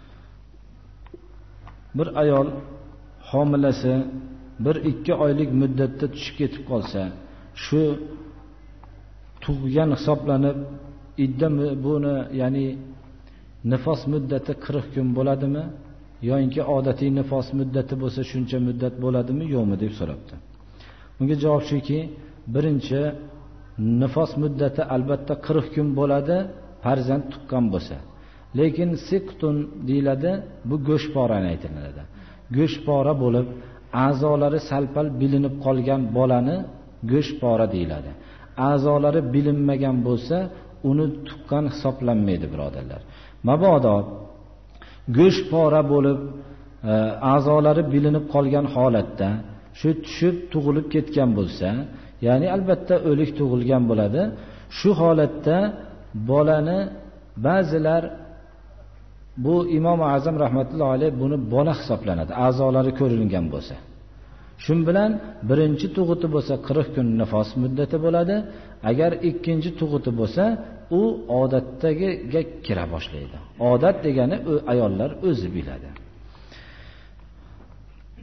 bir ayol homilasi bir ikki oylik muddatda tushib ketib qolsa, shu tug'gan hisoblanib idda buni, ya'ni nifos muddati qirq kun bo'ladimi yoki odatiy nifos muddati bo'lsa shuncha muddat bo'ladimi yo'qmi deb so'rabdi. Unga javob shuki, birinchi nifos muddati albatta qirq kun bo'ladi farzand tuqqan bo'lsa. Lekin siqtun deyiladi, bu go'shporani aytiladi. Go'shpora bo'lib a'zolari salpal bilinib qolgan bolani go'shpora deyiladi. A'zolari bilinmagan bo'lsa, uni tuqqan hisoblanmaydi, birodarlar. Mabodo go'shpora bo'lib a'zolari bilinib qolgan holatda shu tushib tug'ilib ketgan bo'lsa, ya'ni albatta o'lik tug'ilgan bo'ladi. Shu holatda bolani ba'zilar, bu Imom Azam rahmatullohi alayh buni bola hisoblanadi, a'zolari ko'rilgan bo'lsa. Shun bilan birinchi tug'uti bo'lsa qirq kun nifos muddati bo'ladi. Agar ikkinchi tug'uti bo'lsa, u odatdagiga kira boshlaydi. Odat degani ayollar o'zi biladi.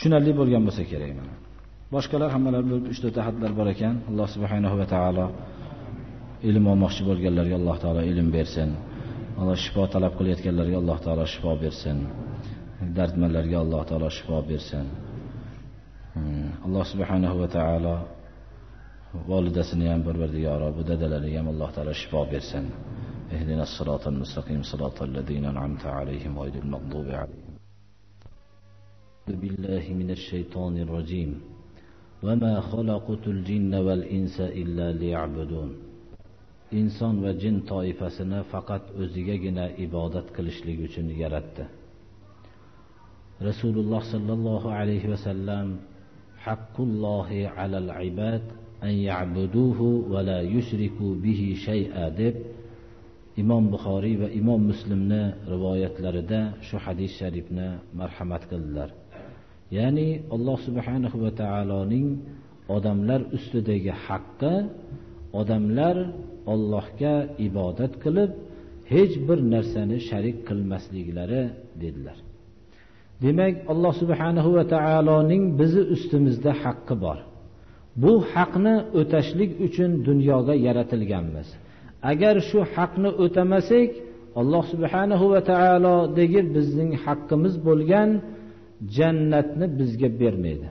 tushunarli bo'lgan bo'lsa kerak mana. Boshqalar hammalar bo'lib uch to'rtta hadlar bor ekan. Alloh subhanahu va taolo ilm olmoqchi bo'lganlarga Alloh taolo ilm bersin. Alloh shifo talab qilayotganlarga Alloh taolo shifo bersin. Dardmanlarga Alloh taolo shifo bersin. Alloh subhanahu va taolo volidasini ham Parvardigoro, bu dadalariga ham Alloh taolo shifo bersin. Ihdinas siratal mustaqim siratal ladzina an'amta alayhim ghayril maghdubi alayhim. Billahi minash shaytonir rojim. Va ma khalaqatul jinna wal insa illa liya'budun. Inson va jin toifasini faqat o'zigagina ibodat qilishlik uchun yaratdi. Rasululloh sallallohu alayhi va sallam haqqullohi alal ibad an ya'buduhu va la yushriku bihi shay'a deb Imom Buxoriy va Imom Muslimni rivoyatlarida shu hadis sharifni marhamat qildilar. Ya'ni Alloh subhanahu va taoloning odamlar ustidagi haqqi, odamlar Allohga ibodat qilib hech bir narsani sharik qilmasliklari dedilar. Demak, Alloh subhanahu va taoloning bizi ustimizda haqqi bor. Bu haqni o'tashlik uchun dunyoga yaratilganmiz. Agar shu haqni o'tamasak, Alloh subhanahu va taolodagi bizning haqqimiz bo'lgan jannatni bizga bermaydi.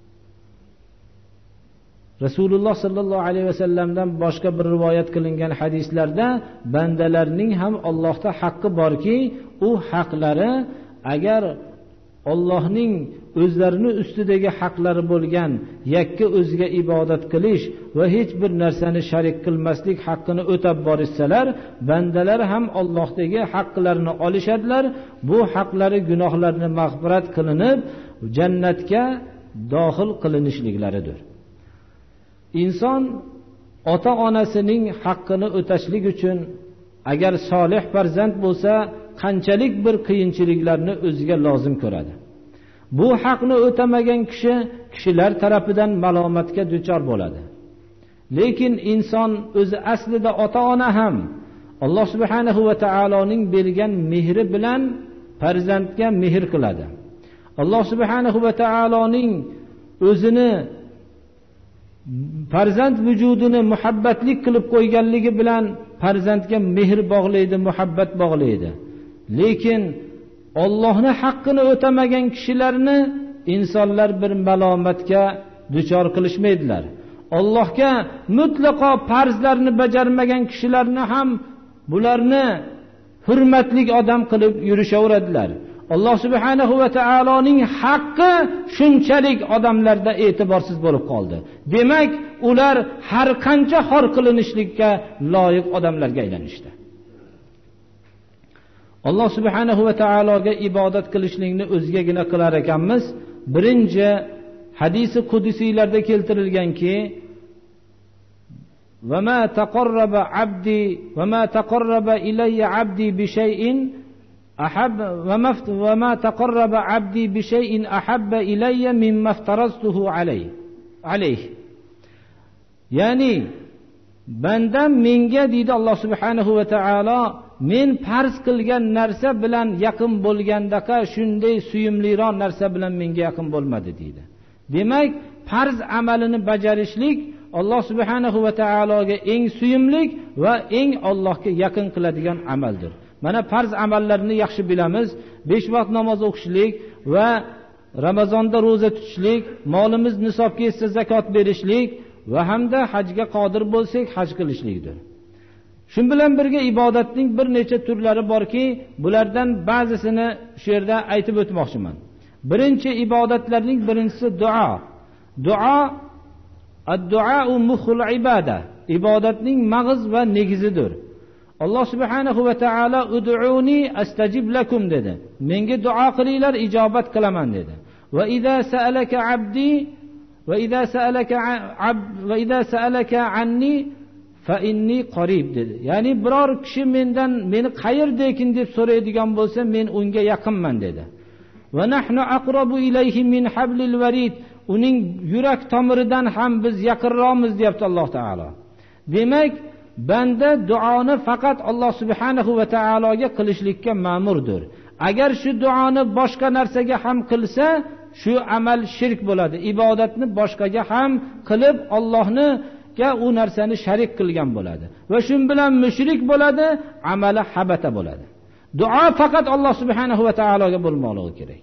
Rasululloh sallallohu alayhi vasallamdan boshqa bir rivoyat qilingan hadislarda bandalarning ham Allohda haqqi borki, u haqlari agar Allohning o'zlarini ustidagi haqlari bo'lgan yakka o'ziga ibodat qilish va hech bir narsani sharik qilmaslik haqqini o'tab borishsalar, bandalar ham Allohdagi haqqlarini olishadilar. Bu haqlari gunohlarini mag'firat qilinib, jannatga dohil qilinishliklaridir. Inson ota-onasining haqqini o'tashlik uchun agar solih farzand bo'lsa, qanchalik bir qiyinchiliklarni o'ziga lozim ko'radi. Bu haqni o'tamagan kishi kishilar tarafidan malomatga duchor bo'ladi. Lekin inson o'zi aslida ota-ona ham Alloh subhanahu va taoloning bergan mehri bilan farzandga mehr qiladi. Alloh subhanahu va taoloning o'zini farzand vujudini muhabbatlik qilib qo'yganligi bilan farzandga mehr bog'laydi, muhabbat bog'laydi. Lekin Allohning haqqini o'tamagan kishilarni insonlar bir malomatga duchor qilishmaydilar. Allohga mutlaqo farzlarni bajarmagan kishilarni ham bularni hurmatli odam qilib yurishaveradilar. Alloh subhanahu va taoloning haqqi shunchalik odamlarda e'tiborsiz bo'lib qoldi. Demak, ular har qancha xor qilinishlikka loyiq odamlarga aylanishdi. Alloh subhanahu va taologa ibodat qilishlikni o'zigagina qilar ekanmiz. Birinchi hadisi qudusiylarda keltirilganki, va ma taqarraba abdi va ma taqarraba ilayya abdi bi shay'in ahab va ma taqarraba abdi bi shay'in ahabba ilayya mimma aftaraztuhu alayhi alayhi. Ya'ni bandam menga deydi Alloh subhanahu va taolo, men farz qilgan narsa bilan yaqin bo'lgandaqa shunday suyumliroq narsa bilan menga yaqin bo'lmadi deydi. Demak, farz amalini bajarishlik Alloh subhanahu va taologa eng suyumlik va eng Allohga yaqin qiladigan amaldir. Mana farz amallarni yaxshi bilamiz. besh vaqt namoz o'qishlik va Ramazonda roza tutishlik, molimiz nisobga yetsa zakot berishlik va hamda hajga qodir bo'lsak haj qilishlikdir. Shun bilan birga ibodatning bir necha turlari borki, bulardan ba'zisini shu yerda aytib o'tmoqchiman. Birinchi ibodatlarning birinchisi duo. Duo ad-duo mukhul ibada. Ibodatning mag'iz va negizidir. Alloh subhanahu va taolo ud'uni astajib lakum dedi. Menga duo qilinglar, ijobat qilaman dedi. Va idza sa'alaka 'abdi va idza sa'alaka 'abd va idza sa'alaka 'anni fa inni qarib dedi. Ya'ni biror kishi mendan meni qayerda ekin deb so'raydigan bo'lsa, men unga yaqinman dedi. Va nahnu aqrabu ilayhi min hablil warid. Uning yurak tomiridan ham biz yaqinroqmiz deyapti Alloh taolo. Demak, banda duoni faqat Alloh subhanahu va taologa qilishlikka ma'murdir. Agar shu duoni boshqa narsaga ham qilsa, shu amal shirk bo'ladi. Ibodatni boshqaga ham qilib Allohni ga u narsani sharik qilgan bo'ladi va shu bilan mushrik bo'ladi, amali habata bo'ladi. Duo faqat Alloh subhanahu va taologa bo'lmoqligi kerak.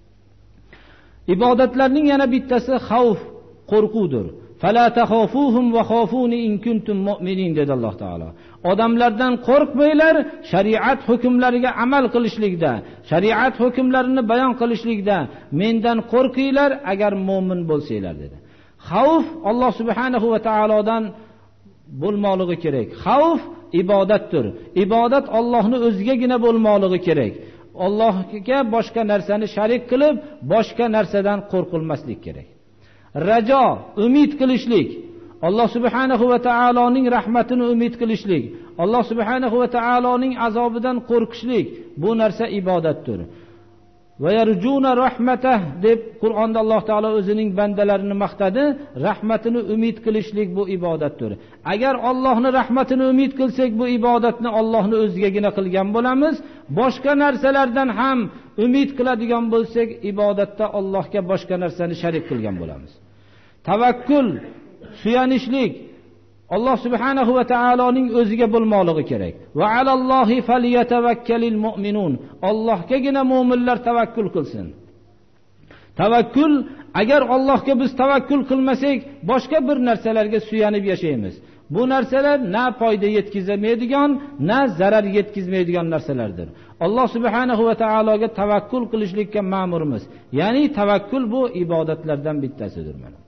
Ibodatlarning yana bittasi xavf, qo'rquvdir. Fala taxafuhum va xafuni in kuntum mu'minin dedi Alloh taolo. Odamlardan qo'rqmanglar, shariat hukmlariga amal qilishlikda, shariat hukmlarini bayon qilishlikda mendan qo'rqinglar agar mu'min bo'lsanglar dedi. Xavf Alloh subhanahu va taolodan bo'lmoqligi kerak. Xavf ibodatdir. Ibodat Allohning o'zigagina bo'lmoqligi kerak. Allohga boshqa narsani sharik qilib, boshqa narsadan qo'rqilmaslik kerak. Rajo, umid qilishlik, Alloh subhanahu va taoloning rahmatini umid qilishlik, Alloh subhanahu va taoloning azobidan qo'rqishlik, bu narsa ibodatdir. Va yarjuna rahmatah deb Qur'onda Alloh taolo o'zining bandalarini maqtadi, rahmatini umid qilishlik bu ibodatdir. Agar Allohning rahmatini umid qilsak, bu ibodatni Allohning o'zigagina qilgan bo'lamiz. Boshqa narsalardan ham umid qiladigan bo'lsak, ibodatda Allohga boshqa narsani sharik qilgan bo'lamiz. Tavakkul, suyanishlik Alloh subhanahu va taoloning o'ziga bo'lmoqligi kerak. Va alallohi falyatavakkalul mu'minun. Allohgagina mu'minlar tavakkul qilsin. Tavakkul, agar Allohga biz tavakkul qilmasak, boshqa bir narsalarga suyanib yashaymiz. Bu narsalar na foyda yetkazmaydigan, na zarar yetkazmaydigan narsalardir. Alloh subhanahu va taologa tavakkul qilishlikka ma'murmiz. Ya'ni tavakkul bu ibodatlardan bittasidir mana.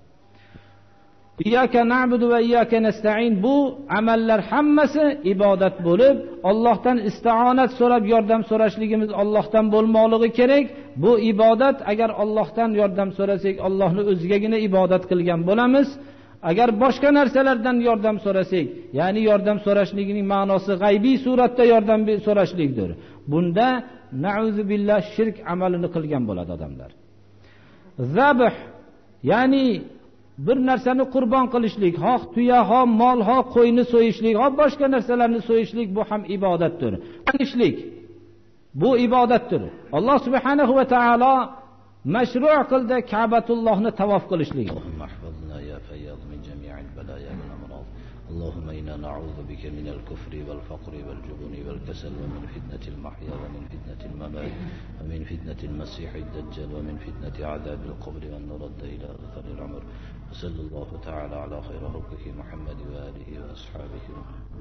İyyaka na'budu va iyyaka nasta'in, bu amallar hammasi ibodat bo'lib, Allohdan isti'onat so'rab yordam so'rashligimiz Allohdan bo'lmoqligi kerak. Bu ibodat, agar Allohdan yordam so'rasak, Allohning o'zigagina ibodat qilgan bo'lamiz. Agar boshqa narsalardan yordam so'rasak, ya'ni yordam so'rashligining ma'nosi g'aybiy suratda yordam so'rashlikdir. Bunda na'uzu billah shirk amalini qilgan bo'ladi odamlar. Zabh, ya'ni bir narsani qurbon qilishlik, xoh tuya, xoh mol, xoh qo'yni so'yishlik, xoh boshqa narsalarni so'yishlik, bu ham ibodatdir. Qilishlik bu ibodatdir. Alloh subhanahu va taolo mashru' qildi Ka'batullohni tavof qilishlik. اللهم إنا نعوذ بك من الكفر والفقر والجبن والكسل ومن فتنة المحيا ومن فتنة الممات ومن فتنة المسيح الدجال ومن فتنة عذاب القبر وأن نرد إلى أرذل العمر. وصلى الله تعالى على خير خلقه محمد وآله وأصحابه.